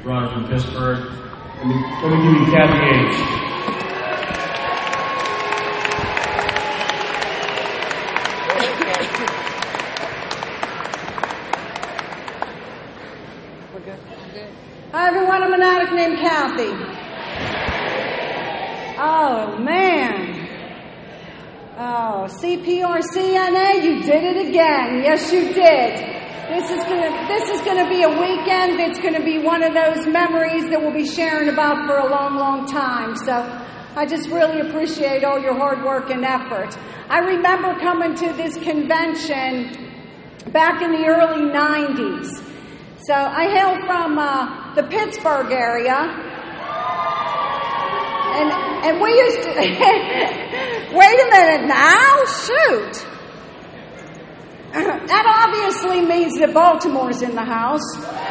brought her from Pittsburgh. Let me give you Kathy H. Hi everyone, I'm an addict named Kathy. Oh man. Oh, CPRCNA, you did it again. Yes, you did. This is gonna be a weekend that's gonna be one of those memories that we'll be sharing about for a long, long time. So I just really appreciate all your hard work and effort. I remember coming to this convention back in the early 90s. So I hail from the Pittsburgh area, and we used to. Wait a minute now, shoot! That obviously means that Baltimore's in the house.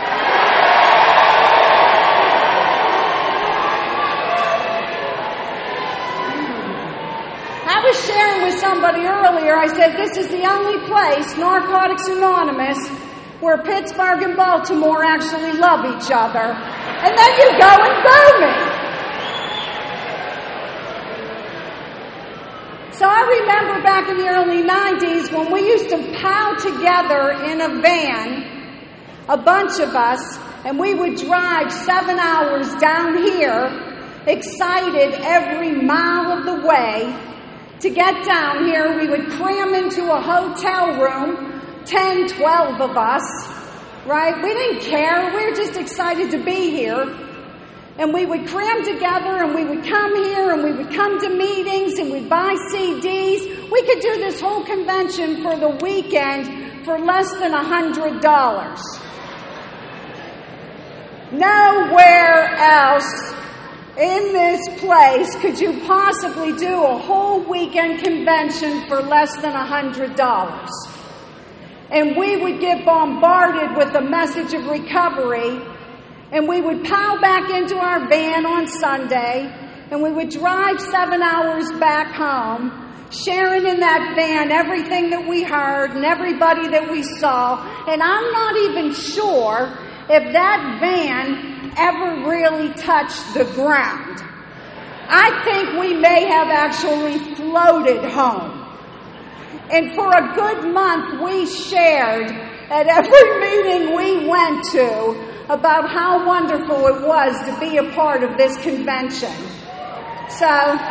I was sharing with somebody earlier. I said this is the only place, Narcotics Anonymous, where Pittsburgh and Baltimore actually love each other. And then you go and boo me. So I remember back in the early 90s when we used to pile together in a van, a bunch of us, and we would drive 7 hours down here, excited every mile of the way. To get down here, we would cram into a hotel room, 10, 12 of us, right? We didn't care. We were just excited to be here. And we would cram together and we would come here and we would come to meetings and we'd buy CDs. We could do this whole convention for the weekend for less than $100. Nowhere else in this place could you possibly do a whole weekend convention for less than $100. And we would get bombarded with the message of recovery. And we would pile back into our van on Sunday. And we would drive 7 hours back home, sharing in that van everything that we heard and everybody that we saw. And I'm not even sure if that van ever really touched the ground. I think we may have actually floated home. And for a good month, we shared at every meeting we went to about how wonderful it was to be a part of this convention. So,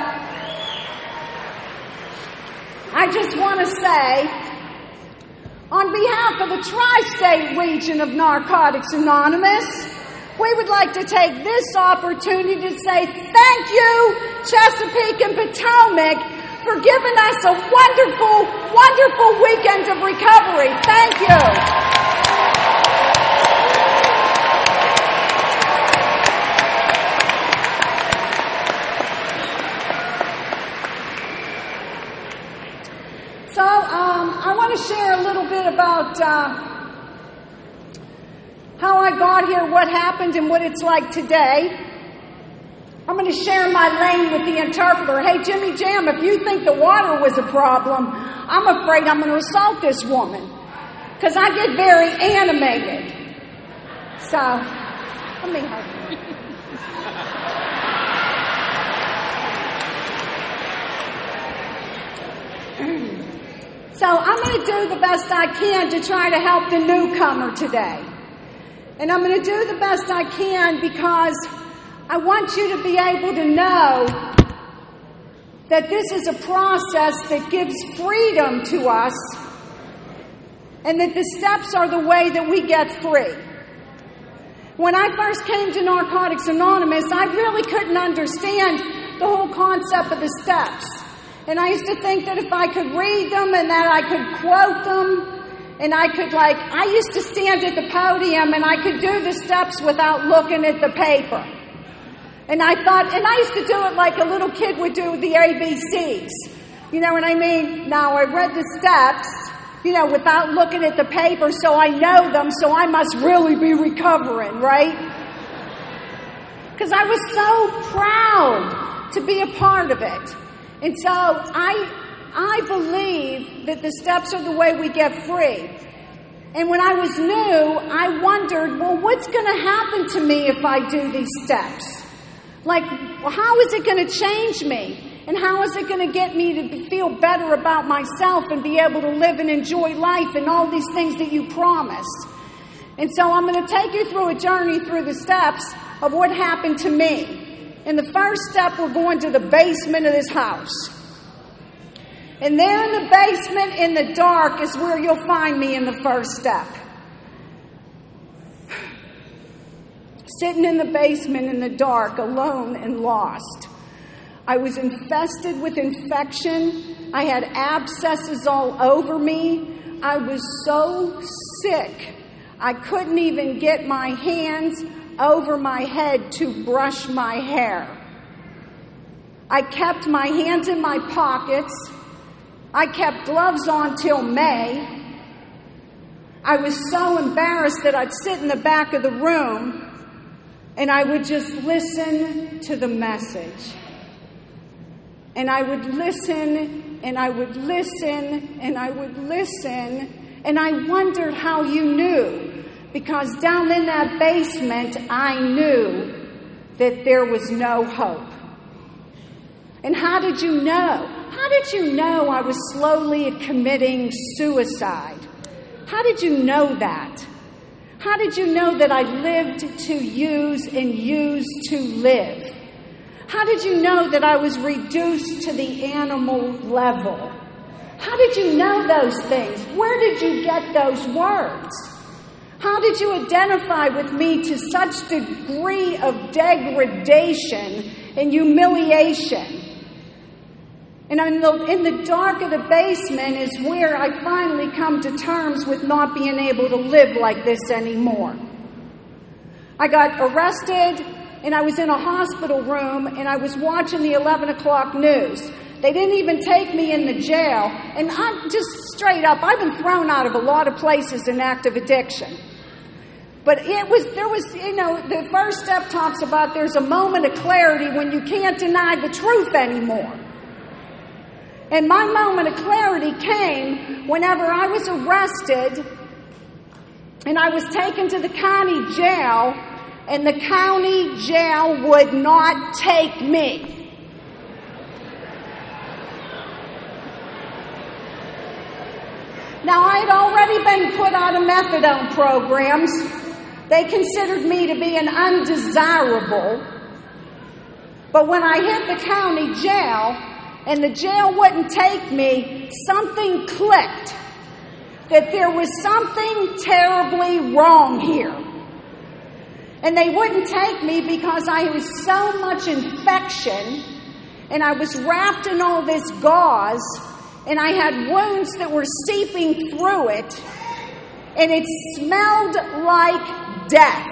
I just want to say, on behalf of the tri-state region of Narcotics Anonymous, we would like to take this opportunity to say thank you, Chesapeake and Potomac, for giving us a wonderful, wonderful weekend of recovery. Thank you. So, I want to share a little bit about how I got here, what happened, and what it's like today. I'm going to share my lane with the interpreter. Hey, Jimmy Jam, if you think the water was a problem, I'm afraid I'm going to assault this woman. Because I get very animated. So, let me help you. So, I'm going to do the best I can to try to help the newcomer today. And I'm going to do the best I can because I want you to be able to know that this is a process that gives freedom to us and that the steps are the way that we get free. When I first came to Narcotics Anonymous, I really couldn't understand the whole concept of the steps. And I used to think that if I could read them and that I could quote them and I used to stand at the podium and I could do the steps without looking at the paper. And I used to do it like a little kid would do the ABCs. You know what I mean? Now, I read the steps, without looking at the paper, so I know them, so I must really be recovering, right? Because I was so proud to be a part of it. And so I believe that the steps are the way we get free. And when I was new, I wondered, well, what's going to happen to me if I do these steps? Like, how is it going to change me? And how is it going to get me to feel better about myself and be able to live and enjoy life and all these things that you promised? And so I'm going to take you through a journey through the steps of what happened to me. In the first step, we're going to the basement of this house. And there in the basement, in the dark, is where you'll find me in the first step. Sitting in the basement in the dark, alone and lost. I was infested with infection. I had abscesses all over me. I was so sick, I couldn't even get my hands over my head to brush my hair. I kept my hands in my pockets. I kept gloves on till May. I was so embarrassed that I'd sit in the back of the room and I would just listen to the message. And I would listen, and I would listen, and I would listen, and I wondered how you knew. Because down in that basement, I knew that there was no hope. And how did you know? How did you know I was slowly committing suicide? How did you know that? How did you know that I lived to use and used to live? How did you know that I was reduced to the animal level? How did you know those things? Where did you get those words? How did you identify with me to such degree of degradation and humiliation? And in the dark of the basement is where I finally come to terms with not being able to live like this anymore. I got arrested, and I was in a hospital room, and I was watching the 11 o'clock news. They didn't even take me in the jail. And I'm just straight up, I've been thrown out of a lot of places in active addiction. But the first step talks about there's a moment of clarity when you can't deny the truth anymore. And my moment of clarity came whenever I was arrested and I was taken to the county jail, and the county jail would not take me. Now, I had already been put out of methadone programs. They considered me to be an undesirable. But when I hit the county jail, and the jail wouldn't take me, something clicked. That there was something terribly wrong here. And they wouldn't take me because I was so much infection, and I was wrapped in all this gauze, and I had wounds that were seeping through it, and it smelled like death.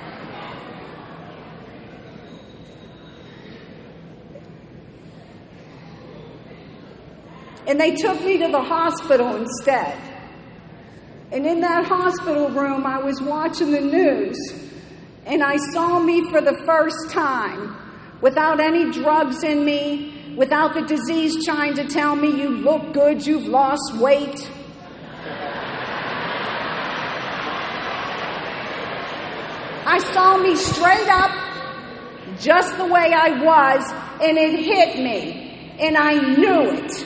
And they took me to the hospital instead. And in that hospital room, I was watching the news, and I saw me for the first time, without any drugs in me, without the disease trying to tell me, you look good, you've lost weight. I saw me straight up, just the way I was, and it hit me, and I knew it.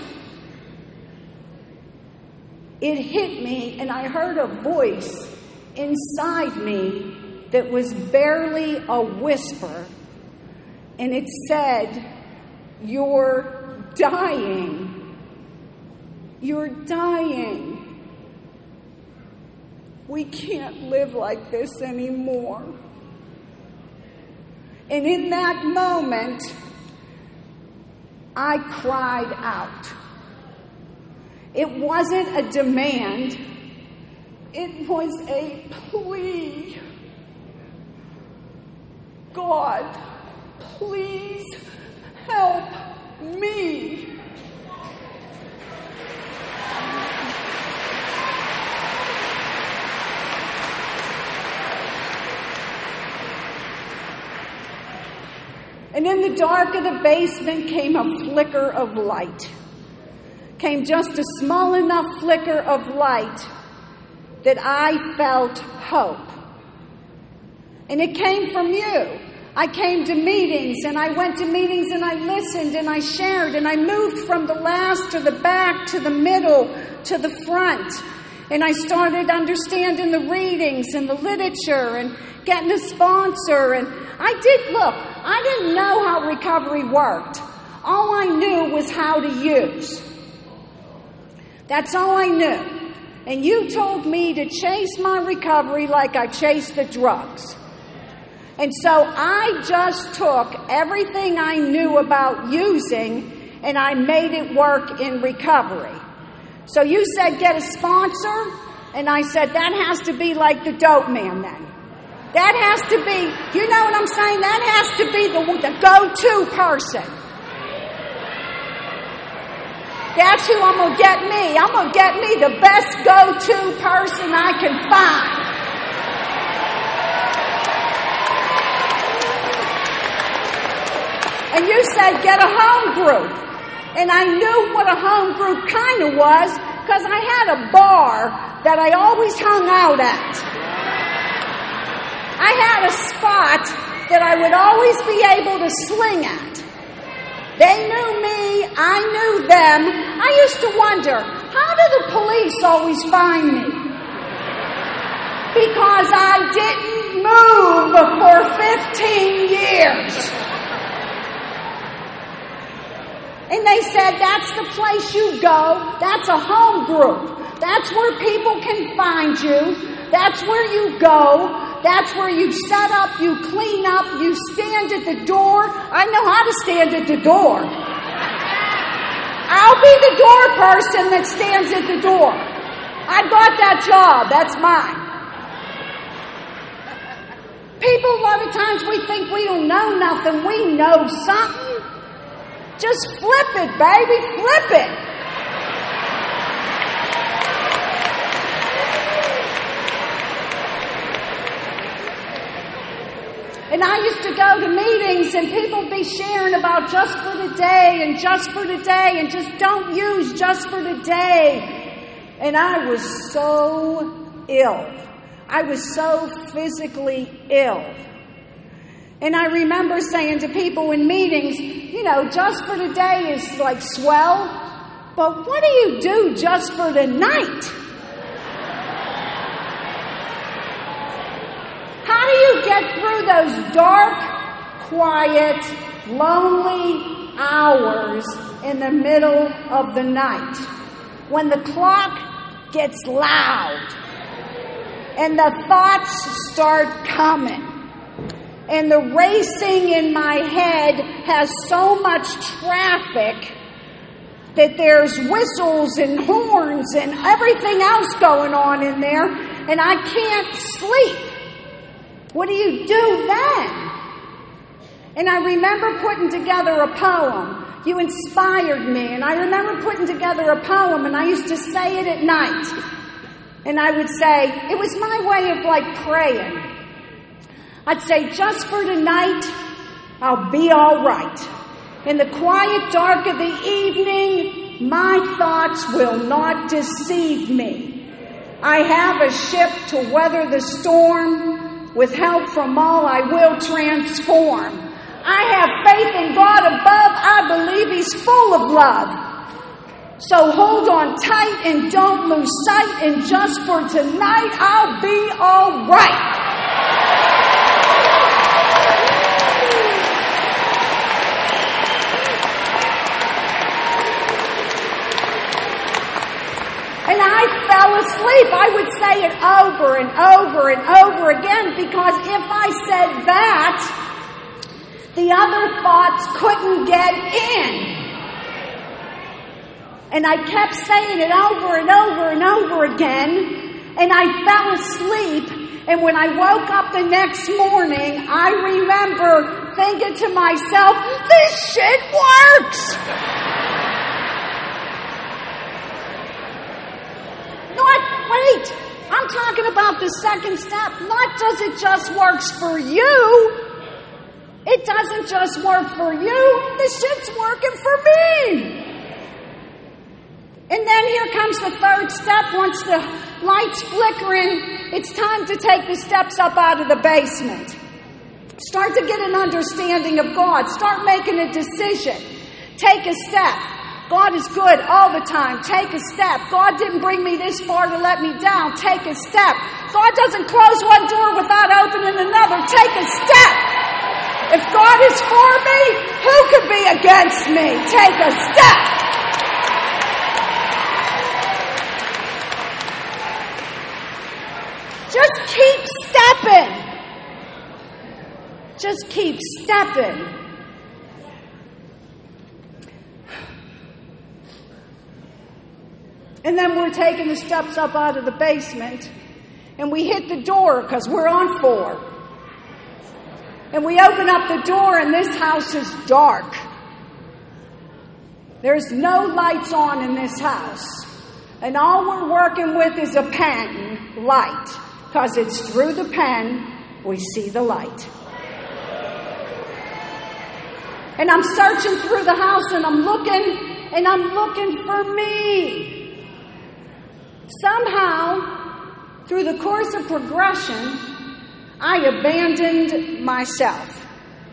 It hit me, and I heard a voice inside me that was barely a whisper, and it said, "You're dying. You're dying. We can't live like this anymore." And in that moment, I cried out. It wasn't a demand. It was a plea. God, please help me. And in the dark of the basement came a flicker of light. Came just a small enough flicker of light that I felt hope. And it came from you. I came to meetings, and I went to meetings, and I listened, and I shared, and I moved from the last to the back to the middle to the front. And I started understanding the readings and the literature and getting a sponsor. And I didn't know how recovery worked. All I knew was how to use. That's all I knew. And you told me to chase my recovery like I chased the drugs. And so I just took everything I knew about using and I made it work in recovery. So you said get a sponsor, and I said that has to be like the dope man then. That has to be, you know what I'm saying? That has to be the go-to person. That's who I'm going to get me. I'm going to get me the best go-to person I can find. And you said get a home group. And I knew what a home group kind of was because I had a bar that I always hung out at. I had a spot that I would always be able to sling at. They knew me, I knew them. I used to wonder, how do the police always find me? Because I didn't move for 15 years. And they said, that's the place you go. That's a home group. That's where people can find you. That's where you go. That's where you set up, you clean up, you stand at the door. I know how to stand at the door. I'll be the door person that stands at the door. I got that job. That's mine. People, a lot of times we think we don't know nothing. We know something. Just flip it, baby. Flip it. And I used to go to meetings and people be sharing about just for today and just for today and just don't use just for today. And I was so ill. I was so physically ill. And I remember saying to people in meetings, you know, just for today is like swell, but what do you do just for tonight? How do you get through those dark, quiet, lonely hours in the middle of the night when the clock gets loud and the thoughts start coming? And the racing in my head has so much traffic that there's whistles and horns and everything else going on in there, and I can't sleep. What do you do then? And I remember putting together a poem. You inspired me, and I remember putting together a poem, and I used to say it at night. And I would say, it was my way of like praying. I'd say, just for tonight, I'll be all right. In the quiet dark of the evening, my thoughts will not deceive me. I have a ship to weather the storm. With help from all, I will transform. I have faith in God above. I believe He's full of love. So hold on tight and don't lose sight. And just for tonight, I'll be all right. And I fell asleep. I would say it over and over and over again because if I said that, the other thoughts couldn't get in. And I kept saying it over and over and over again. And I fell asleep. And when I woke up the next morning, I remember thinking to myself, this shit works! Wait, I'm talking about the second step. Not does it just works for you. It doesn't just work for you. The shit's working for me. And then here comes the third step. Once the light's flickering, it's time to take the steps up out of the basement. Start to get an understanding of God. Start making a decision. Take a step. God is good all the time. Take a step. God didn't bring me this far to let me down. Take a step. God doesn't close one door without opening another. Take a step. If God is for me, who could be against me? Take a step. Just keep stepping. Just keep stepping. And then we're taking the steps up out of the basement, and we hit the door because we're on 4. And we open up the door, and this house is dark. There's no lights on in this house. And all we're working with is a pen light, because it's through the pen we see the light. And I'm searching through the house, and I'm looking for me. Somehow, through the course of progression, I abandoned myself.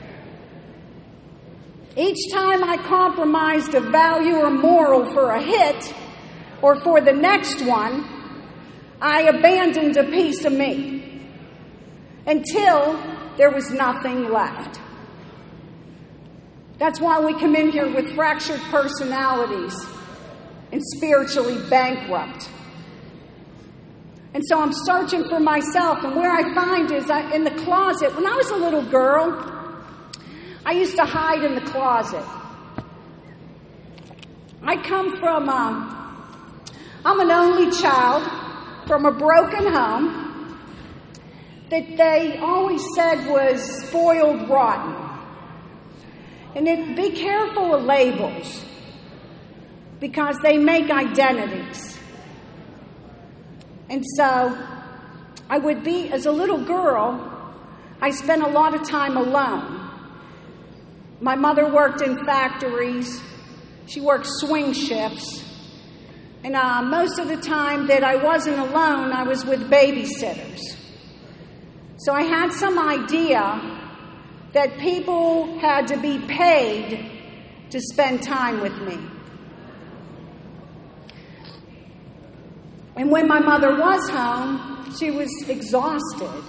Each time I compromised a value or moral for a hit, or for the next one, I abandoned a piece of me until there was nothing left. That's why we come in here with fractured personalities and spiritually bankrupt. And so I'm searching for myself, and where I find is in the closet. When I was a little girl, I used to hide in the closet. I'm an only child from a broken home that they always said was spoiled rotten. And be careful of labels, because they make identities. And so as a little girl, I spent a lot of time alone. My mother worked in factories. She worked swing shifts. And most of the time that I wasn't alone, I was with babysitters. So I had some idea that people had to be paid to spend time with me. And when my mother was home, she was exhausted.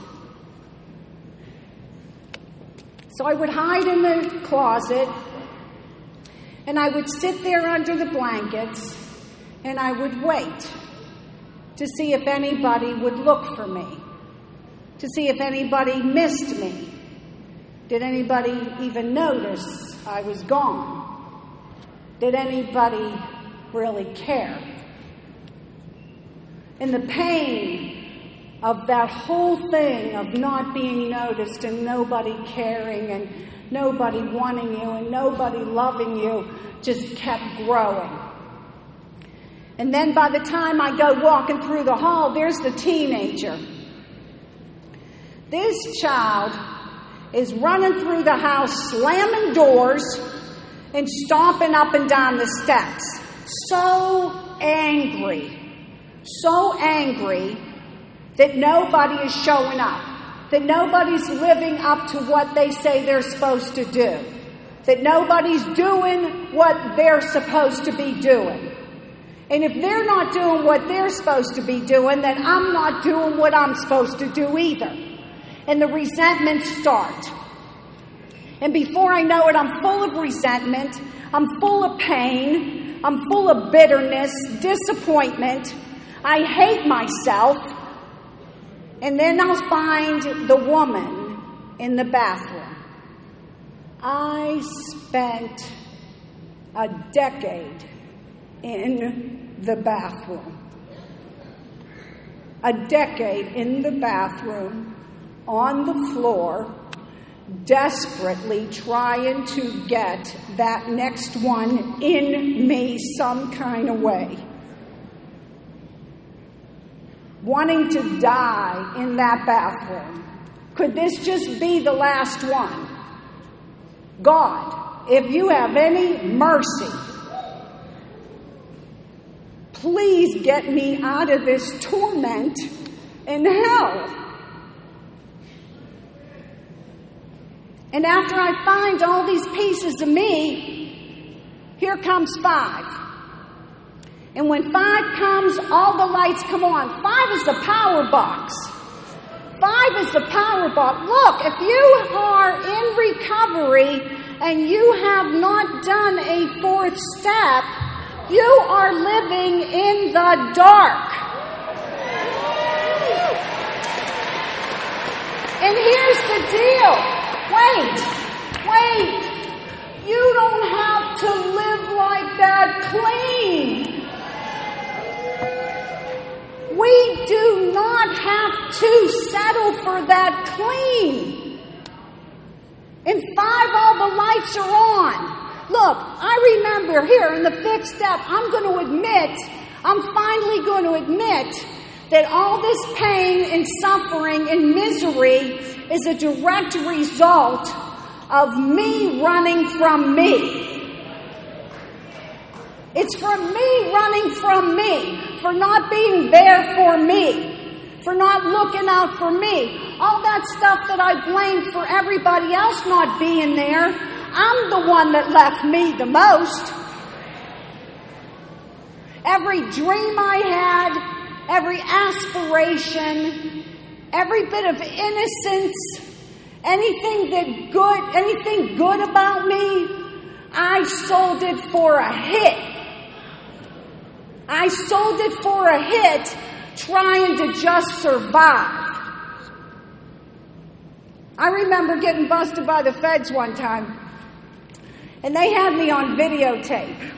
So I would hide in the closet, and I would sit there under the blankets, and I would wait to see if anybody would look for me, to see if anybody missed me. Did anybody even notice I was gone? Did anybody really care? And the pain of that whole thing of not being noticed and nobody caring and nobody wanting you and nobody loving you just kept growing. And then by the time I go walking through the hall, there's the teenager. This child is running through the house, slamming doors and stomping up and down the steps. So angry that nobody is showing up, that nobody's living up to what they say they're supposed to do, that nobody's doing what they're supposed to be doing. And if they're not doing what they're supposed to be doing, then I'm not doing what I'm supposed to do either. And the resentments start. And before I know it, I'm full of resentment, I'm full of pain, I'm full of bitterness, disappointment. I hate myself. And then I'll find the woman in the bathroom. I spent a decade in the bathroom. A decade in the bathroom, on the floor, desperately trying to get that next one in me some kind of way. Wanting to die in that bathroom. Could this just be the last one? God, if you have any mercy, please get me out of this torment in hell. And after I find all these pieces of me, here comes 5. And when 5 comes, all the lights come on. 5 is the power box. 5 is the power box. Look, if you are in recovery and you have not done a 4th step, you are living in the dark. And here's the deal. Wait. You don't have to live like that clean. We do not have to settle for that clean. In 5, all the lights are on. Look, I remember here in the 5th step, I'm finally going to admit that all this pain and suffering and misery is a direct result of me running from me. It's from me running from me, for not being there for me, for not looking out for me. All that stuff that I blamed for everybody else not being there, I'm the one that left me the most. Every dream I had, every aspiration, every bit of innocence, anything good about me, I sold it for a hit. I sold it for a hit, trying to just survive. I remember getting busted by the feds one time, and they had me on videotape.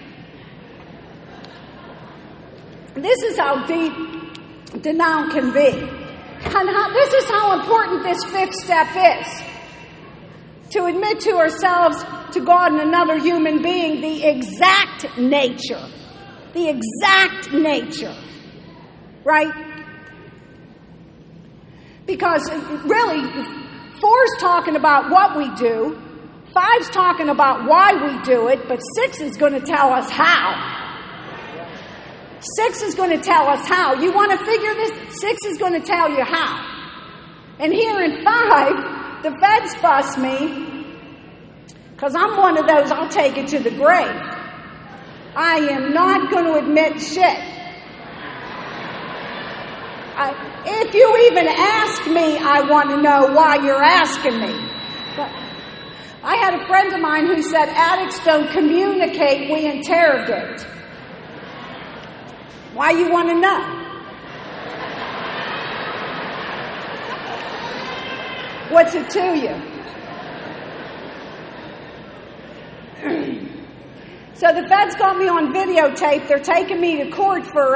This is how deep denial can be. And this is how important this 5th step is. To admit to ourselves, to God and another human being, the exact nature. The exact nature. Right? Because really, 4's talking about what we do. 5's talking about why we do it. But 6 is going to tell us how. 6 is going to tell us how. You want to figure this? 6 is going to tell you how. And here in 5, the feds bust me because I'm one of those, I'll take it to the grave. I am not going to admit shit. If you even ask me, I want to know why you're asking me. But I had a friend of mine who said, addicts don't communicate, we interrogate. Why you want to know? What's it to you? So the feds got me on videotape. They're taking me to court for,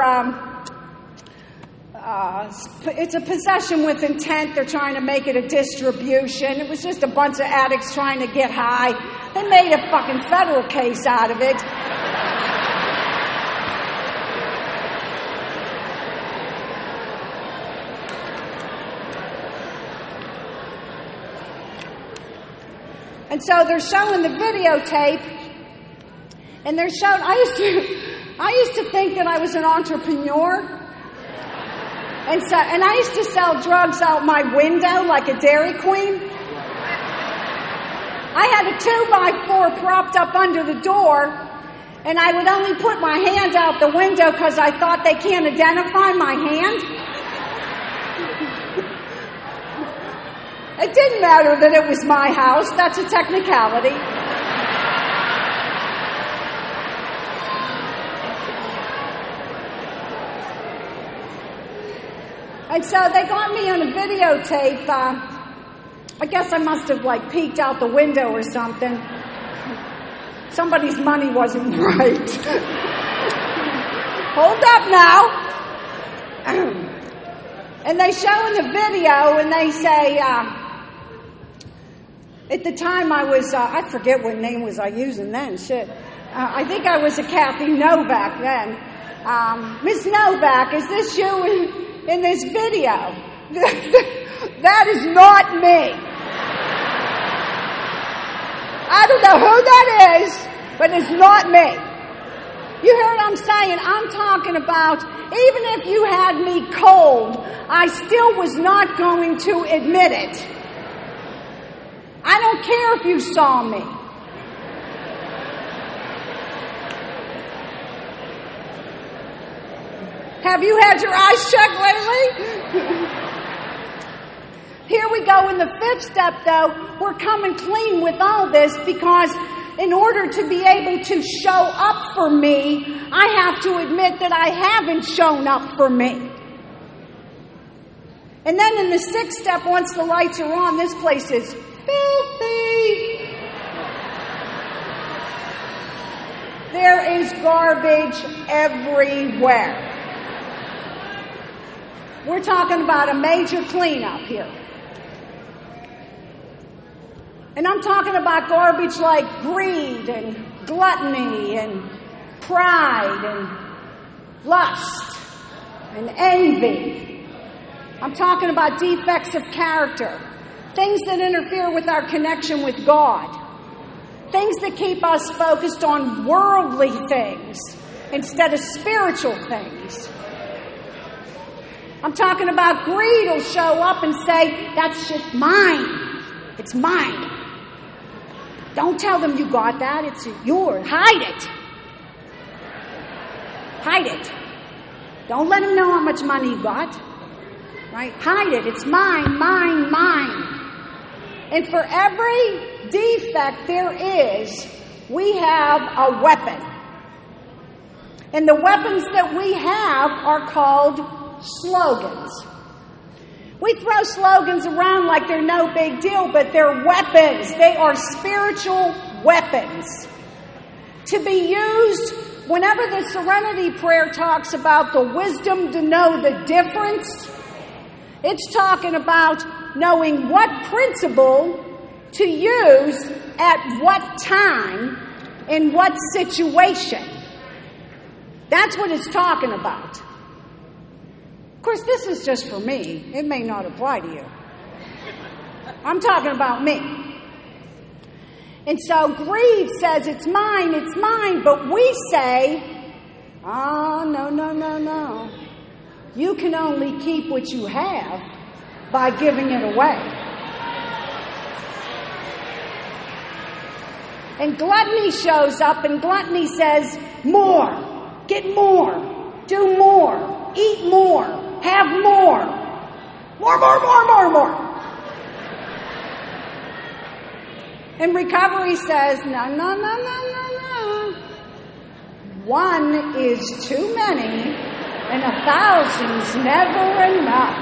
it's a possession with intent. They're trying to make it a distribution. It was just a bunch of addicts trying to get high. They made a fucking federal case out of it. And so they're showing the videotape, and they're showing, I used to think that I was an entrepreneur. And I used to sell drugs out my window like a Dairy Queen. I had a 2x4 propped up under the door, and I would only put my hand out the window because I thought they can't identify my hand. It didn't matter that it was my house. That's a technicality. And so they got me on a videotape. I guess I must have peeked out the window or something. Somebody's money wasn't right. Hold up now. And they show in the video, and they say, at the time I was, I forget what name was I using then, shit. I think I was a Kathy Novak then. Miss Novak, is this you in this video? That is not me. I don't know who that is, but it's not me. You hear what I'm saying? I'm talking about even if you had me cold, I still was not going to admit it. I don't care if you saw me. Have you had your eyes checked lately? Here we go in the fifth step, though. We're coming clean with all this because in order to be able to show up for me, I have to admit that I haven't shown up for me. And then in the sixth step, once the lights are on, this place is filthy. There is garbage everywhere. We're talking about a major cleanup here. And I'm talking about garbage like greed and gluttony and pride and lust and envy. I'm talking about defects of character, things that interfere with our connection with God, things that keep us focused on worldly things instead of spiritual things. I'm talking about greed will show up and say, that's just mine. It's mine. Don't tell them you got that. It's yours. Hide it. Hide it. Don't let them know how much money you got. Right? Hide it. It's mine, mine, mine. And for every defect there is, we have a weapon. And the weapons that we have are called slogans. We throw slogans around like they're no big deal, but they're weapons. They are spiritual weapons to be used whenever the Serenity Prayer talks about the wisdom to know the difference. It's talking about knowing what principle to use at what time in what situation. That's what it's talking about. Of course, this is just for me. It may not apply to you. I'm talking about me. And so greed says it's mine, but we say, oh, no. You can only keep what you have by giving it away. And gluttony shows up, and gluttony says, more, get more, do more, eat more. Have more. More. And recovery says, no. One is too many, and 1,000's never enough.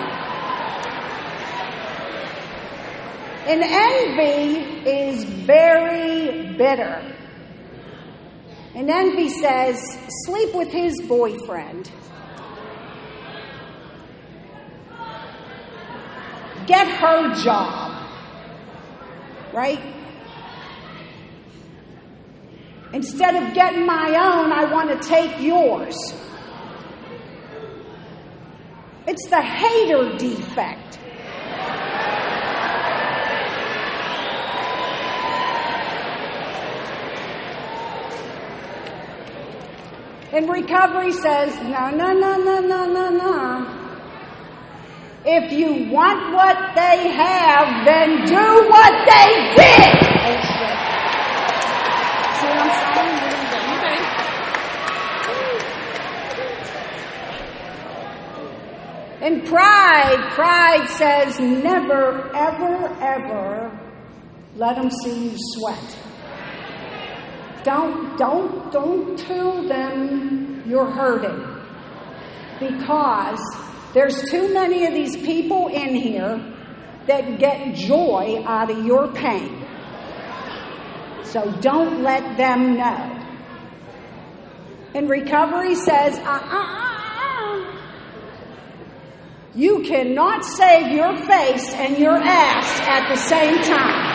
And envy is very bitter. And envy says, sleep with his boyfriend. Get her job, right? Instead of getting my own, I want to take yours. It's the hater defect. And recovery says, no. If you want what they have, then do what they did. See what I'm saying? Okay. And pride says, never, ever let them see you sweat. Don't tell them you're hurting, because there's too many of these people in here that get joy out of your pain. So don't let them know. And recovery says, You cannot save your face and your ass at the same time.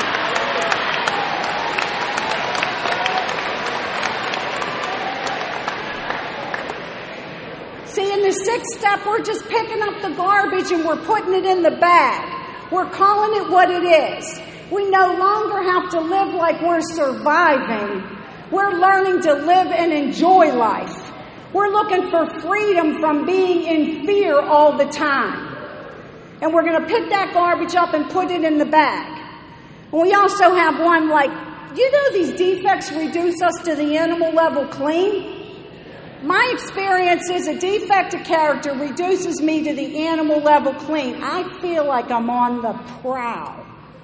See, in the sixth step, we're just picking up the garbage and we're putting it in the bag. We're calling it what it is. We no longer have to live like we're surviving. We're learning to live and enjoy life. We're looking for freedom from being in fear all the time. And we're going to pick that garbage up and put it in the bag. And we also have one like, you know, these defects reduce us to the animal level clean? My experience is a defect of character reduces me to the animal level clean. I feel like I'm on the prowl.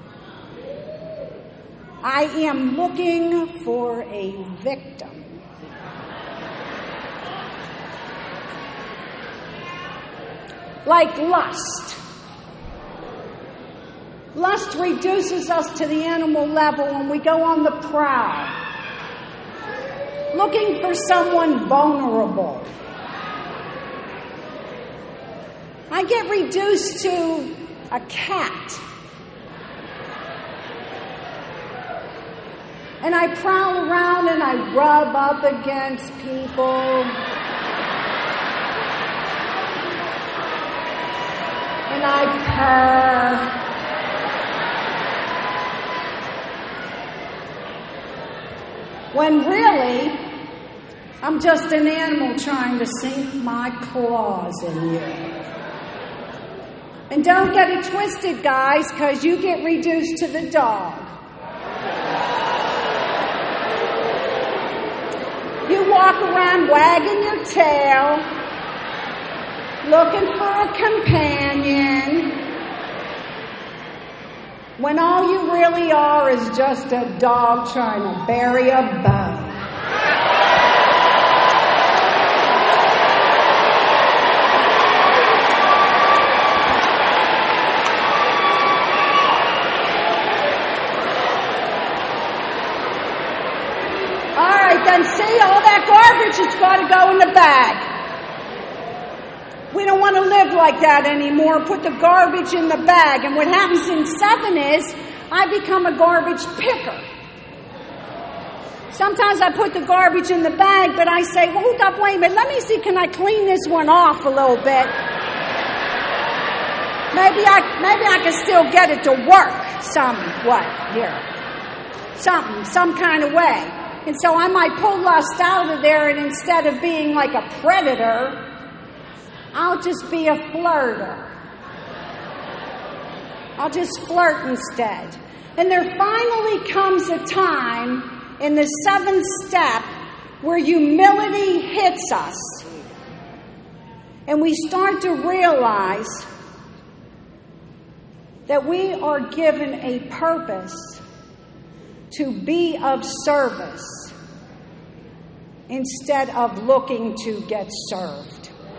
I am looking for a victim. Like lust. Lust reduces us to the animal level when we go on the prowl. Looking for someone vulnerable. I get reduced to a cat. And I prowl around and I rub up against people. And I purr. When really, I'm just an animal trying to sink my claws in you. And don't get it twisted, guys, because you get reduced to the dog. You walk around wagging your tail, looking for a companion, when all you really are is just a dog trying to bury a bone. All right, then see, all that garbage has got to go in the bag. We don't want to live like that anymore. Put the garbage in the bag. And what happens in 7 is I become a garbage picker. Sometimes I put the garbage in the bag, but I say, well, hold up, wait a minute. Let me see, can I clean this one off a little bit? Maybe I can still get it to work some kind of way. And so I might pull lust out of there, and instead of being like a predator, I'll just be a flirter. I'll just flirt instead. And there finally comes a time in the 7th step where humility hits us. And we start to realize that we are given a purpose to be of service instead of looking to get served.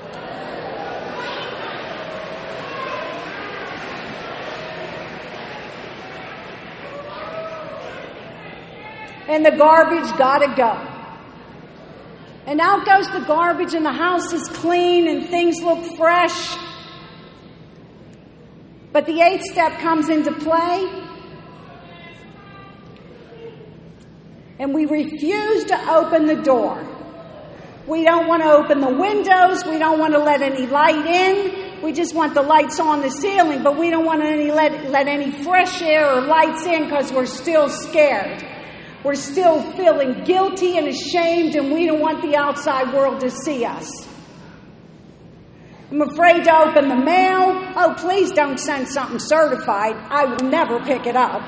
And the garbage gotta go. And out goes the garbage, and the house is clean, and things look fresh. But the 8th step comes into play. And we refuse to open the door. We don't want to open the windows. We don't want to let any light in. We just want the lights on the ceiling, but we don't want to let any fresh air or lights in because we're still scared. We're still feeling guilty and ashamed, and we don't want the outside world to see us. I'm afraid to open the mail. Oh, please don't send something certified. I will never pick it up.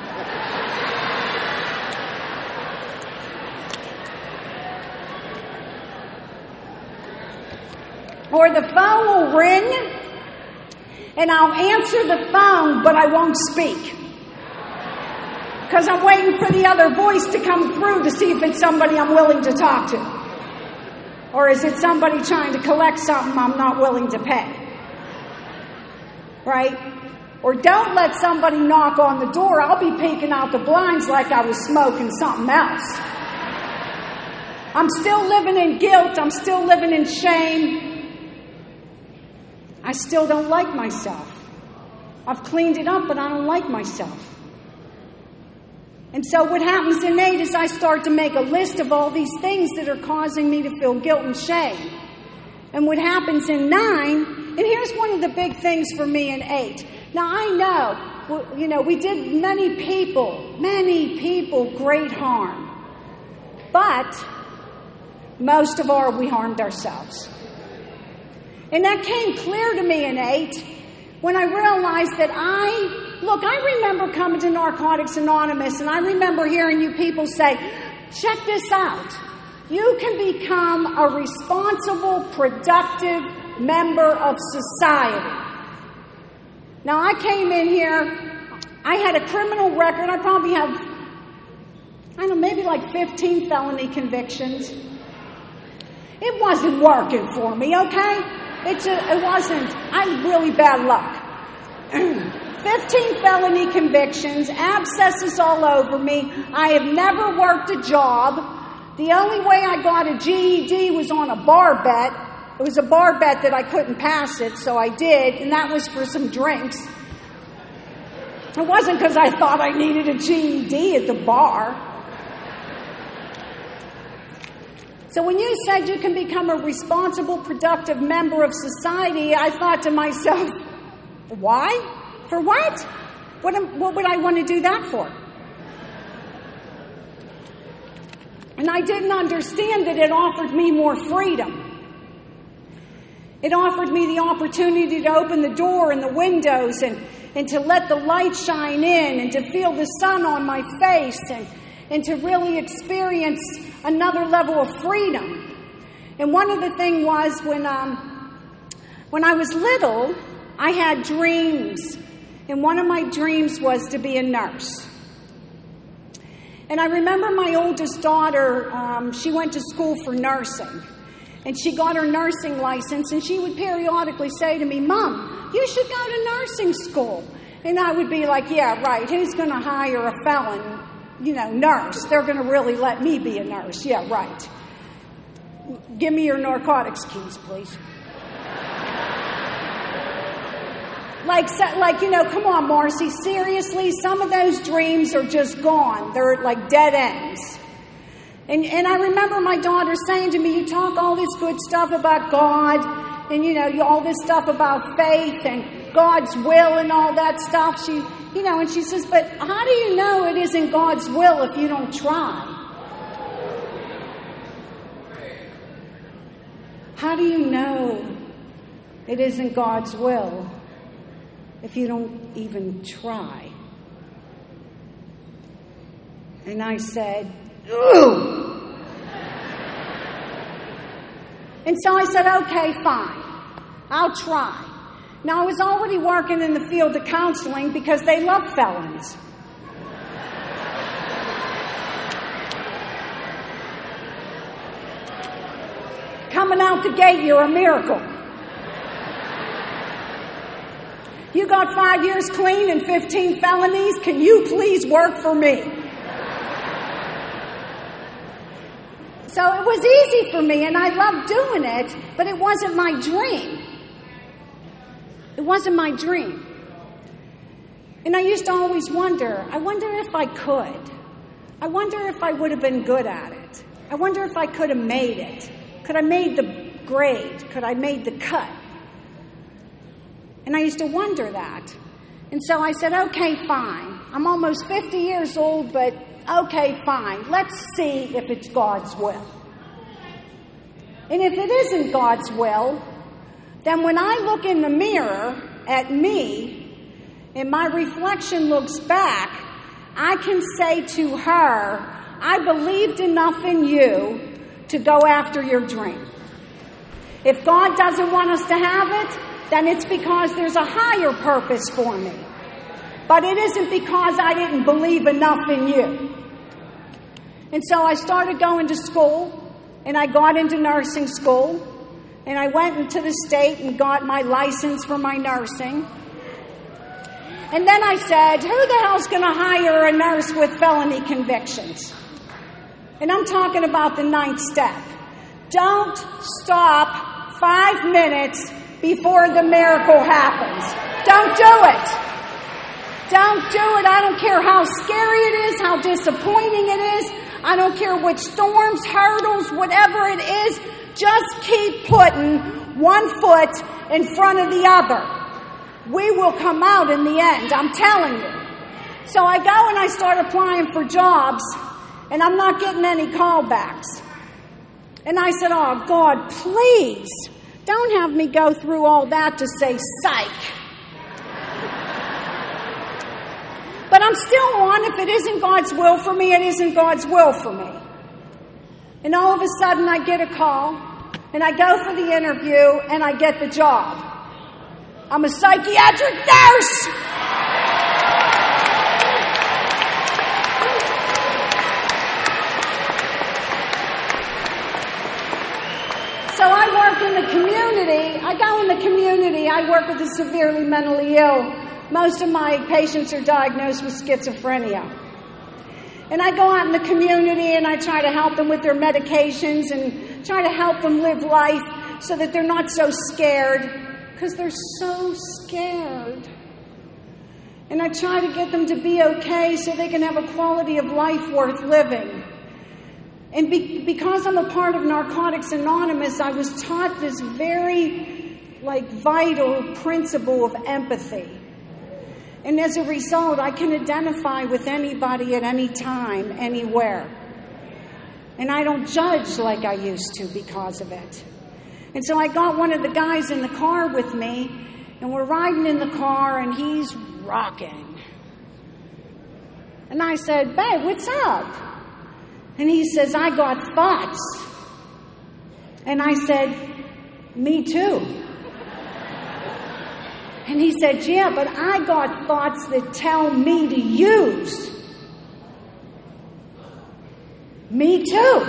Or the phone will ring, and I'll answer the phone, but I won't speak. Because I'm waiting for the other voice to come through to see if it's somebody I'm willing to talk to. Or is it somebody trying to collect something I'm not willing to pay? Right? Or don't let somebody knock on the door. I'll be peeking out the blinds like I was smoking something else. I'm still living in guilt. I'm still living in shame. I still don't like myself. I've cleaned it up, but I don't like myself. And so what happens in 8 is I start to make a list of all these things that are causing me to feel guilt and shame. And what happens in 9, and here's one of the big things for me in 8. Now I know, we did many people great harm. But most of all, we harmed ourselves. And that came clear to me in 8 when I realized that I remember coming to Narcotics Anonymous, and I remember hearing you people say, check this out. You can become a responsible, productive member of society. Now, I came in here, I had a criminal record. I probably have, maybe like 15 felony convictions. It wasn't working for me, okay? It wasn't. I had really bad luck. 15 felony convictions, abscesses all over me. I have never worked a job. The only way I got a GED was on a bar bet. It was a bar bet that I couldn't pass it, so I did, and that was for some drinks. It wasn't because I thought I needed a GED at the bar. So when you said you can become a responsible, productive member of society, I thought to myself, why? For what? What would I want to do that for? And I didn't understand that it offered me more freedom. It offered me the opportunity to open the door and the windows and to let the light shine in and to feel the sun on my face and to really experience another level of freedom. And one of the things was when I was little, I had dreams. And one of my dreams was to be a nurse. And I remember my oldest daughter, she went to school for nursing. And she got her nursing license, and she would periodically say to me, Mom, you should go to nursing school. And I would be like, yeah, right, who's going to hire a felon, nurse? They're going to really let me be a nurse. Yeah, right. Give me your narcotics keys, please. Come on, Marcy, seriously, some of those dreams are just gone. They're like dead ends. And I remember my daughter saying to me, you talk all this good stuff about God and, all this stuff about faith and God's will and all that stuff. And she says, but how do you know it isn't God's will if you don't try? How do you know it isn't God's will if you don't even try? And I said, ooh. And so I said, okay, fine. I'll try. Now, I was already working in the field of counseling because they love felons. Coming out the gate, you're a miracle. You got 5 years clean and 15 felonies. Can you please work for me? So it was easy for me, and I loved doing it, but it wasn't my dream. It wasn't my dream. And I used to always wonder, I wonder if I could. I wonder if I would have been good at it. I wonder if I could have made it. Could I made the grade? Could I made the cut? And I used to wonder that. And so I said, okay, fine. I'm almost 50 years old, but okay, fine. Let's see if it's God's will. And if it isn't God's will, then when I look in the mirror at me and my reflection looks back, I can say to her, I believed enough in you to go after your dream. If God doesn't want us to have it, then it's because there's a higher purpose for me. But it isn't because I didn't believe enough in you. And so I started going to school, and I got into nursing school, and I went into the state and got my license for my nursing. And then I said, who the hell's going to hire a nurse with felony convictions? And I'm talking about the 9th step. Don't stop 5 minutes before the miracle happens. Don't do it. Don't do it. I don't care how scary it is, how disappointing it is. I don't care which storms, hurdles, whatever it is. Just keep putting one foot in front of the other. We will come out in the end, I'm telling you. So I go and I start applying for jobs. and I'm not getting any callbacks. And I said, oh, God, please, don't have me go through all that to say psych. But I'm still on. If it isn't God's will for me, it isn't God's will for me. And all of a sudden, I get a call, and I go for the interview, and I get the job. I'm a psychiatric nurse. So I work in the community. I go in the community. I work with the severely mentally ill. Most of my patients are diagnosed with schizophrenia. And I go out in the community and I try to help them with their medications and try to help them live life so that they're not so scared, because they're so scared. And I try to get them to be okay so they can have a quality of life worth living. And because I'm a part of Narcotics Anonymous, I was taught this very, vital principle of empathy. And as a result, I can identify with anybody at any time, anywhere. And I don't judge like I used to because of it. And so I got one of the guys in the car with me, and we're riding in the car, and he's rocking. And I said, babe, what's up? And he says, I got thoughts. And I said, me too. And he said, yeah, but I got thoughts that tell me to use. Me too.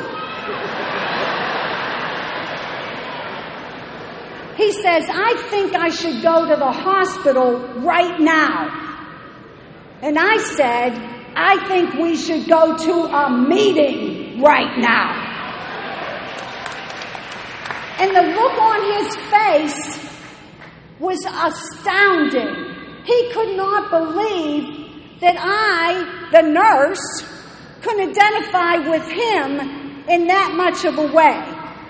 He says, I think I should go to the hospital right now. And I said, I think we should go to a meeting right now. And the look on his face was astounding. He could not believe that I, the nurse, could identify with him in that much of a way.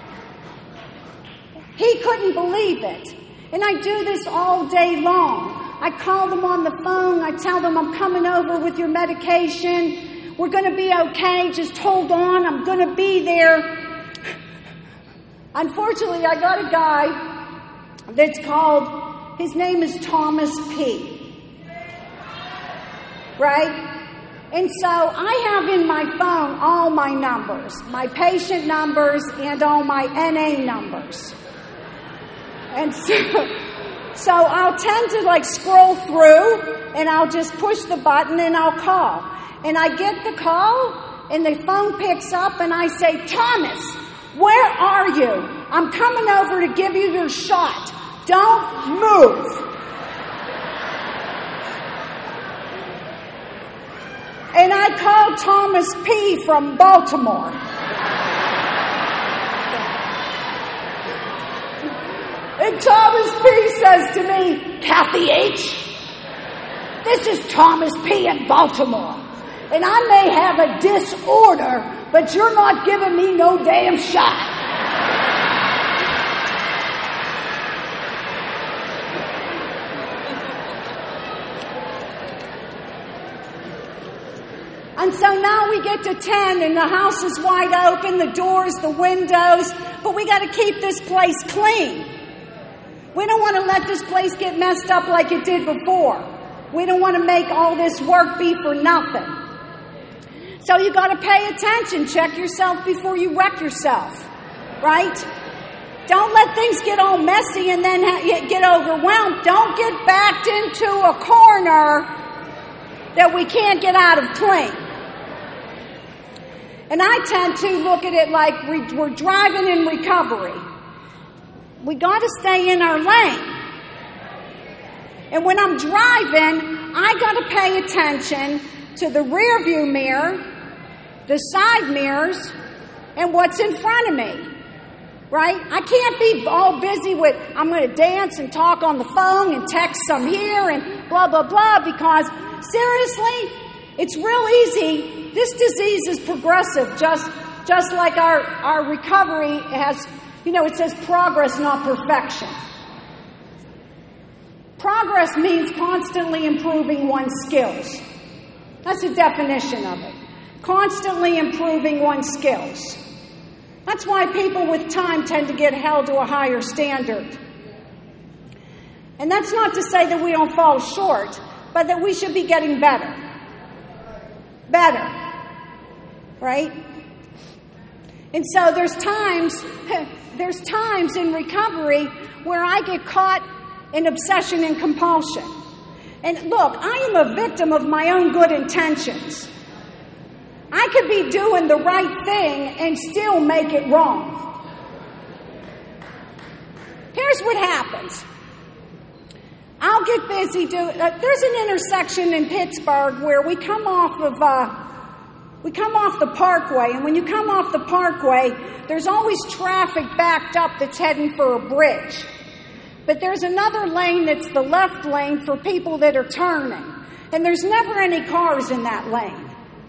He couldn't believe it. And I do this all day long. I call them on the phone. I tell them, I'm coming over with your medication. We're going to be okay. Just hold on. I'm going to be there. Unfortunately, I got a guy that's his name is Thomas P. Right? And so I have in my phone all my numbers, my patient numbers and all my NA numbers. And so I'll tend to scroll through, and I'll just push the button and I'll call. And I get the call, and the phone picks up, and I say, Thomas, where are you? I'm coming over to give you your shot. Don't move. And I called Thomas P. from Baltimore. And Thomas P. says to me, Kathy H., this is Thomas P. in Baltimore. And I may have a disorder, but you're not giving me no damn shot. And so now we get to 10, and the house is wide open, the doors, the windows, but we got to keep this place clean. We don't want to let this place get messed up like it did before. We don't want to make all this work be for nothing. So you got to pay attention. Check yourself before you wreck yourself, right? Don't let things get all messy and then get overwhelmed. Don't get backed into a corner that we can't get out of clean. And I tend to look at it like we're driving in recovery. We got to stay in our lane. And when I'm driving, I got to pay attention to the rear view mirror, the side mirrors, and what's in front of me. Right? I can't be all busy with, I'm going to dance and talk on the phone and text some here and blah, blah, blah, because seriously, it's real easy. This disease is progressive, just like our recovery has, it says progress, not perfection. Progress means constantly improving one's skills. That's the definition of it. constantly improving one's skills. That's why people with time tend to get held to a higher standard. And that's not to say that we don't fall short, but that we should be getting better. Better. Right? And so there's times in recovery where I get caught in obsession and compulsion. And look, I am a victim of my own good intentions. I could be doing the right thing and still make it wrong. Here's what happens. I'll get busy doing. There's an intersection in Pittsburgh where we come off the Parkway, and when you come off the Parkway, there's always traffic backed up that's heading for a bridge. But there's another lane that's the left lane for people that are turning, and there's never any cars in that lane.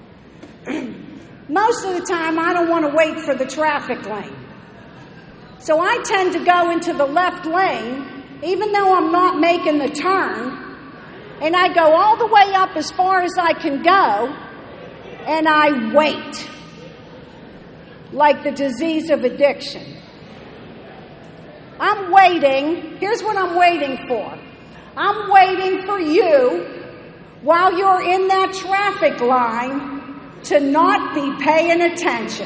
Most of the time, I don't want to wait for the traffic lane. So I tend to go into the left lane, even though I'm not making the turn, and I go all the way up as far as I can go, and I wait, like the disease of addiction. I'm waiting. Here's what I'm waiting for. I'm waiting for you, while you're in that traffic line, to not be paying attention.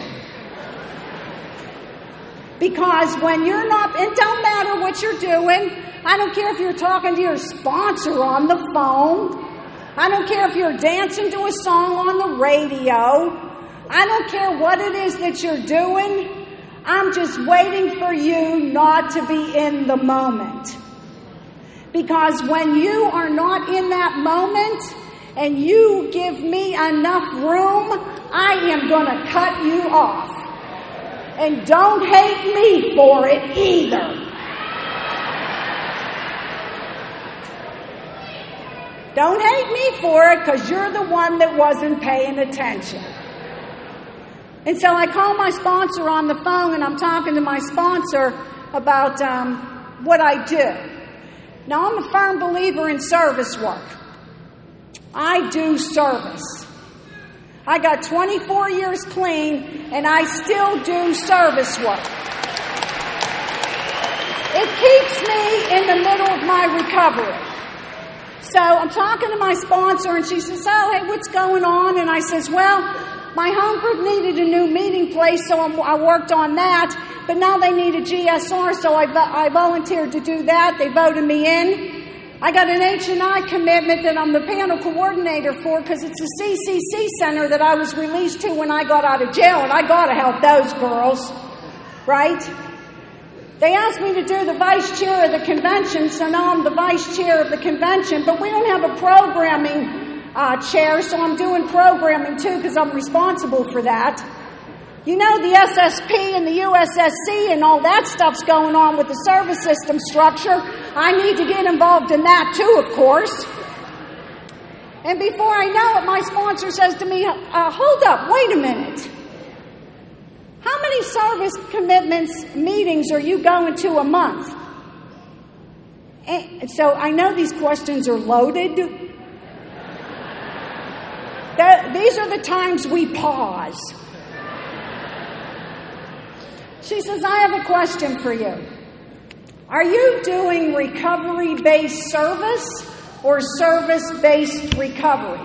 Because when you're not, it don't matter what you're doing. I don't care if you're talking to your sponsor on the phone. I don't care if you're dancing to a song on the radio. I don't care what it is that you're doing. I'm just waiting for you not to be in the moment. Because when you are not in that moment and you give me enough room, I am going to cut you off. And don't hate me for it either. Don't hate me for it, because you're the one that wasn't paying attention. And so I call my sponsor on the phone, and I'm talking to my sponsor about what I do. Now, I'm a firm believer in service work. I do service. I got 24 years clean, and I still do service work. It keeps me in the middle of my recovery. So I'm talking to my sponsor, and she says, oh, hey, what's going on? And I says, well, my home group needed a new meeting place, so I worked on that. But now they need a GSR, so I volunteered to do that. They voted me in. I got an H&I commitment that I'm the panel coordinator for, because it's a CCC center that I was released to when I got out of jail, and I got to help those girls, right? They asked me to do the vice chair of the convention, so now I'm the vice chair of the convention, but we don't have a programming chair, so I'm doing programming too, because I'm responsible for that. You know, the SSP and the USSC and all that stuff's going on with the service system structure. I need to get involved in that too, of course. And before I know it, my sponsor says to me, hold up, wait a minute. How many service commitments meetings are you going to a month? And so I know these questions are loaded. These are the times we pause. She says, I have a question for you. Are you doing recovery-based service or service-based recovery?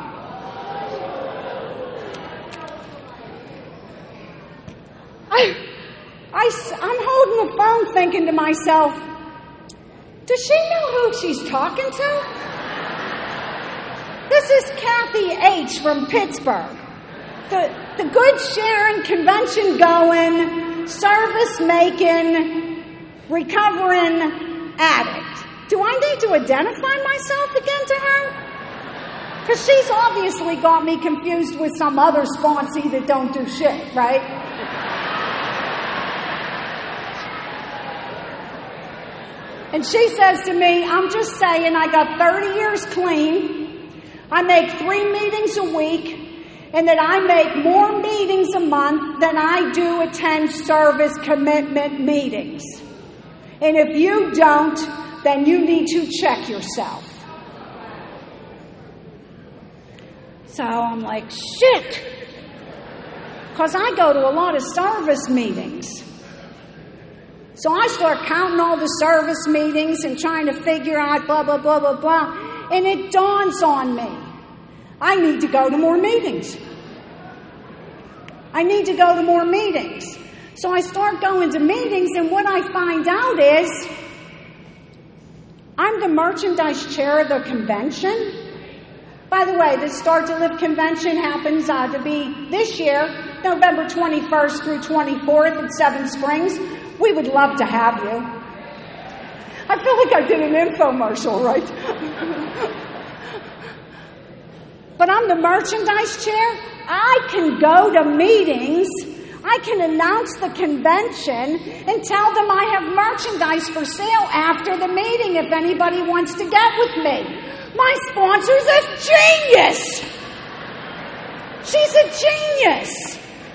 I'm holding the phone thinking to myself, does she know who she's talking to? This is Kathy H. from Pittsburgh. The good sharing, convention going, service making, recovering addict. Do I need to identify myself again to her? Because she's obviously got me confused with some other sponsee that don't do shit, right? And she says to me, I'm just saying, I got 30 years clean, I make 3 meetings a week, and that I make more meetings a month than I do attend service commitment meetings. And if you don't, then you need to check yourself. So I'm like, shit. because I go to a lot of service meetings. So I start counting all the service meetings and trying to figure out blah, blah, blah, blah, blah. And it dawns on me, I need to go to more meetings. I need to go to more meetings. So I start going to meetings, and what I find out is I'm the merchandise chair of the convention. By the way, the Start to Live convention happens to be this year, November 21st through 24th at Seven Springs. We would love to have you. I feel like I did an infomercial, right? But I'm the merchandise chair. I can go to meetings. I can announce the convention and tell them I have merchandise for sale after the meeting if anybody wants to get with me. My sponsor's a genius. She's a genius.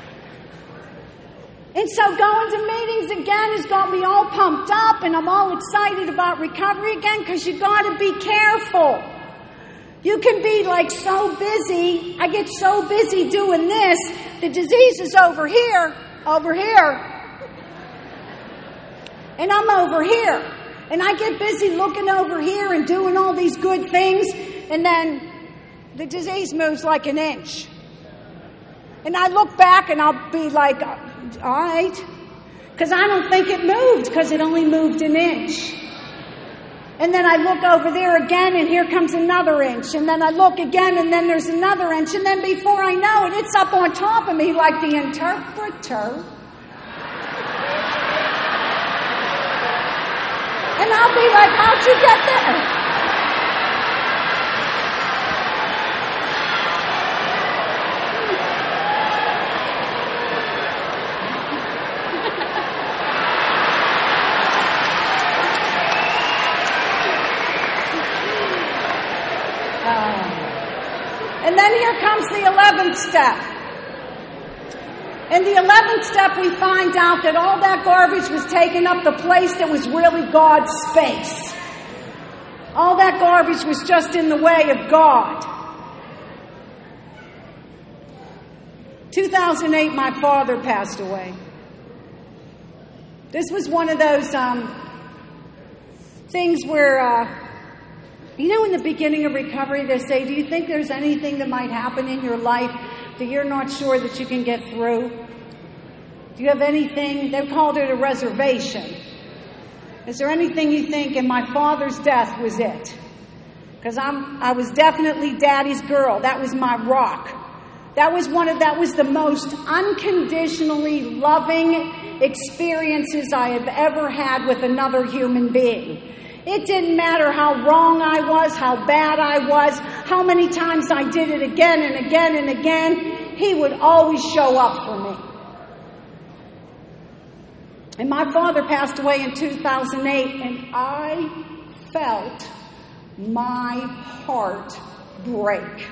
And so going to meetings again has got me all pumped up, and I'm all excited about recovery again, because you got to be careful. You can be like so busy. I get so busy doing this. The disease is over here, and I'm over here. And I get busy looking over here and doing all these good things, and then the disease moves like an inch. And I look back and I'll be like, all right, because I don't think it moved, because it only moved an inch. And then I look over there again, and here comes another inch. And then I look again, and then there's another inch. And then before I know it, it's up on top of me like the interpreter. And I'll be like, how'd you get there? And then here comes the 11th step. In the 11th step, we find out that all that garbage was taking up the place that was really God's space. All that garbage was just in the way of God. 2008, my father passed away. This was one of those things where, in the beginning of recovery, they say, do you think there's anything that might happen in your life that you're not sure that you can get through? Do you have anything? They called it a reservation. Is there anything you think? And my father's death was it. Because I was definitely Daddy's girl. That was my rock. That was the most unconditionally loving experiences I have ever had with another human being. It didn't matter how wrong I was, how bad I was, how many times I did it again and again and again. He would always show up for me. And my father passed away in 2008, and I felt my heart break.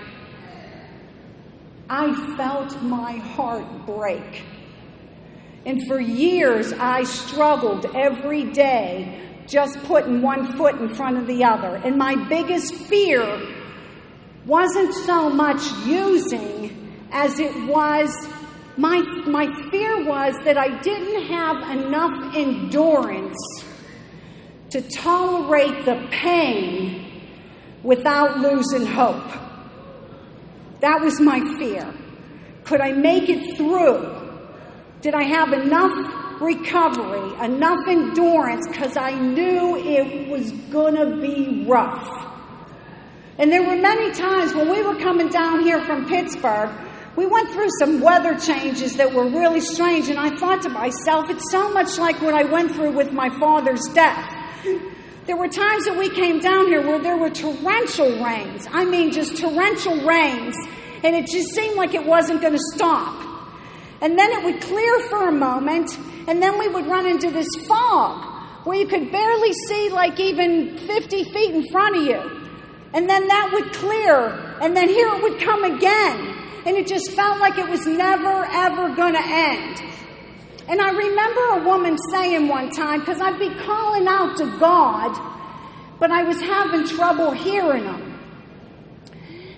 I felt my heart break. And for years, I struggled every day just putting one foot in front of the other. And my biggest fear wasn't so much using as it was, my fear was that I didn't have enough endurance to tolerate the pain without losing hope. That was my fear. Could I make it through? Did I have enough recovery, enough endurance, because I knew it was going to be rough. And there were many times when we were coming down here from Pittsburgh, we went through some weather changes that were really strange, and I thought to myself, it's so much like what I went through with my father's death. There were times that we came down here where there were torrential rains. I mean, just torrential rains, and it just seemed like it wasn't going to stop. And then it would clear for a moment, and then we would run into this fog where you could barely see like even 50 feet in front of you. And then that would clear, and then here it would come again. And it just felt like it was never, ever going to end. And I remember a woman saying one time, because I'd be calling out to God, but I was having trouble hearing him.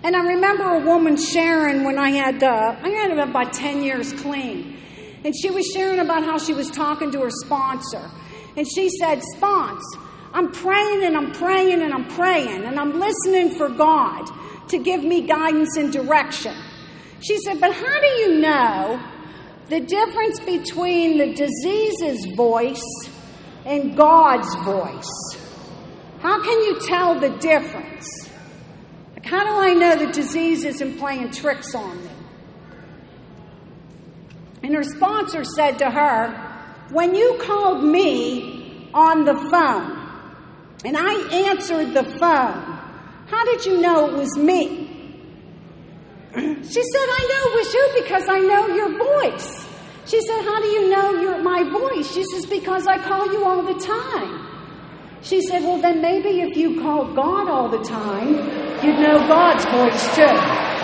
And I remember a woman sharing when I had about 10 years clean. And she was sharing about how she was talking to her sponsor. And she said, "Spons, I'm praying and I'm praying and I'm praying. And I'm listening for God to give me guidance and direction." She said, "But how do you know the difference between the disease's voice and God's voice? How can you tell the difference? Like, how do I know the disease isn't playing tricks on me?" And her sponsor said to her, "When you called me on the phone and I answered the phone, how did you know it was me?" She said, "I know it was you because I know your voice." She said, "How do you know my voice?" She says, "Because I call you all the time." She said, "Well, then maybe if you called God all the time, you'd know God's voice too."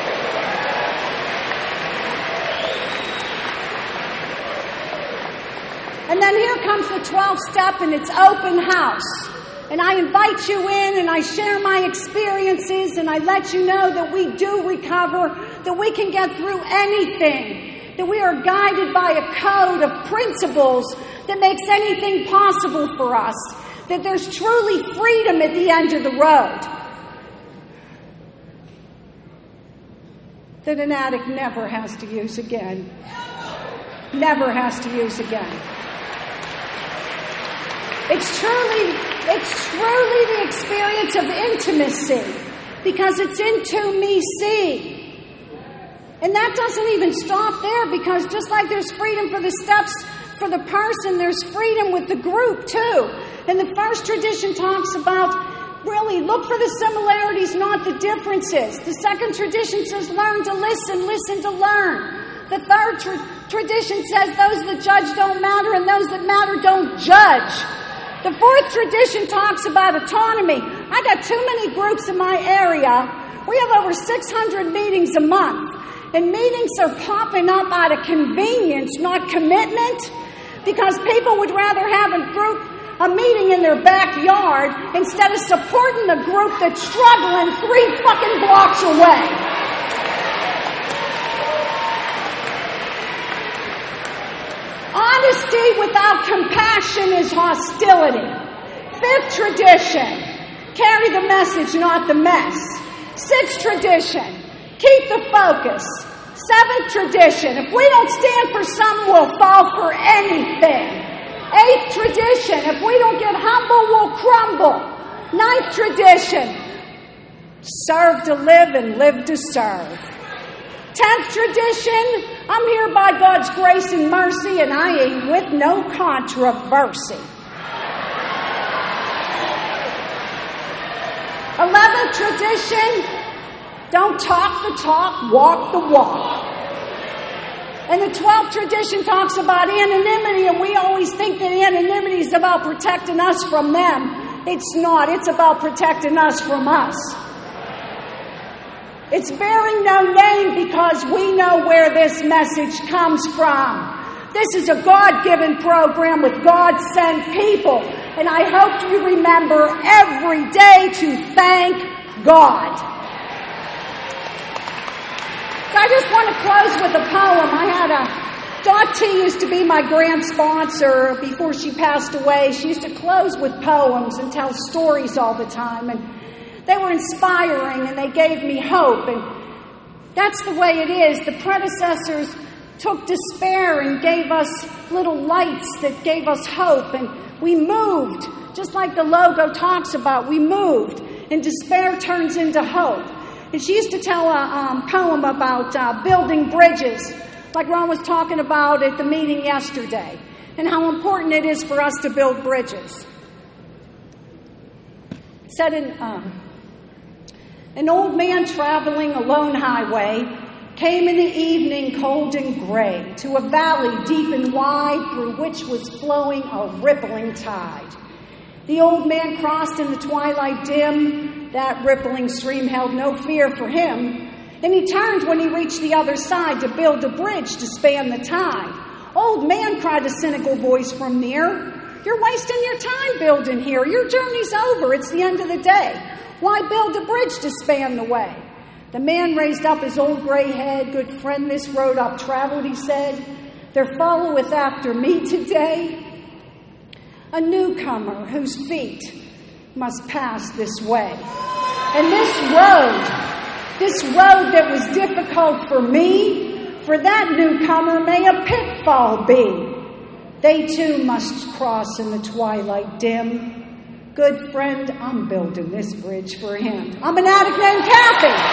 And then here comes the 12th step, and it's open house. And I invite you in, and I share my experiences, and I let you know that we do recover, that we can get through anything, that we are guided by a code of principles that makes anything possible for us, that there's truly freedom at the end of the road, that an addict never has to use again. Never has to use again. It's truly the experience of intimacy, because it's into me see. And that doesn't even stop there, because just like there's freedom for the steps for the person, there's freedom with the group too. And the first tradition talks about really look for the similarities, not the differences. The second tradition says learn to listen, listen to learn. The third tradition says those that judge don't matter and those that matter don't judge. The fourth tradition talks about autonomy. I got too many groups in my area. We have over 600 meetings a month. And meetings are popping up out of convenience, not commitment, because people would rather have a meeting in their backyard instead of supporting the group that's struggling 3 fucking blocks away. Honesty without compassion is hostility. Fifth tradition, carry the message, not the mess. Sixth tradition, keep the focus. Seventh tradition, if we don't stand for something, we'll fall for anything. Eighth tradition, if we don't get humble, we'll crumble. Ninth tradition, serve to live and live to serve. 10th tradition, I'm here by God's grace and mercy, and I ain't with no controversy. 11th tradition, don't talk the talk, walk the walk. And the 12th tradition talks about anonymity, and we always think that anonymity is about protecting us from them. It's not. It's about protecting us from us. It's bearing no name because we know where this message comes from. This is a God-given program with God-sent people. And I hope you remember every day to thank God. So I just want to close with a poem. Dot T used to be my grand sponsor before she passed away. She used to close with poems and tell stories all the time. And they were inspiring, and they gave me hope. And that's the way it is. The predecessors took despair and gave us little lights that gave us hope. And we moved, just like the logo talks about. We moved, and despair turns into hope. And she used to tell a poem about building bridges, like Ron was talking about at the meeting yesterday, and how important it is for us to build bridges. It said an old man traveling a lone highway came in the evening cold and gray to a valley deep and wide through which was flowing a rippling tide. The old man crossed in the twilight dim. That rippling stream held no fear for him. And he turned when he reached the other side to build a bridge to span the tide. "Old man," cried a cynical voice from near, "you're wasting your time building here. Your journey's over. It's the end of the day. Why build a bridge to span the way?" The man raised up his old gray head. Good friend, this road I've traveled, he said. There followeth after me today a newcomer whose feet must pass this way. And this road that was difficult for me, for that newcomer may a pitfall be. They too must cross in the twilight dim. Good friend, I'm building this bridge for him. I'm an addict named Kathy.